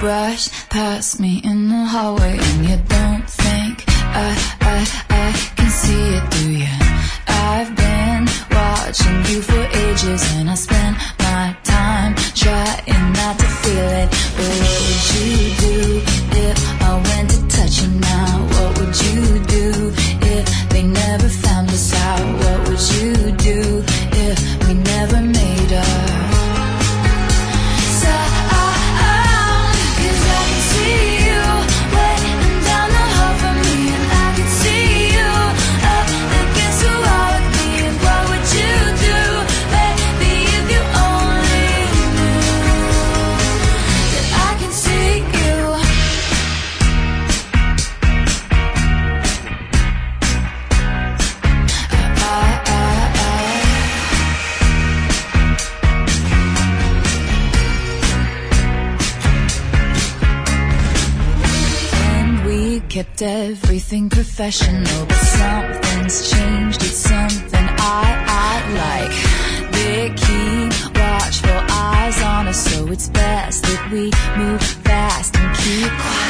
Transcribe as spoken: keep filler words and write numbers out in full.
brush past me in the hallway and you don't think I, I, I can see it, do you? I've been watching you for ages and I spend my time trying not to feel it. But what would you do if I went to touch you now? What would you do if they never found us out? What would you do if we never made up? Kept everything professional, but something's changed. It's something I, I like. They keep watchful eyes on us, so it's best that we move fast and keep quiet.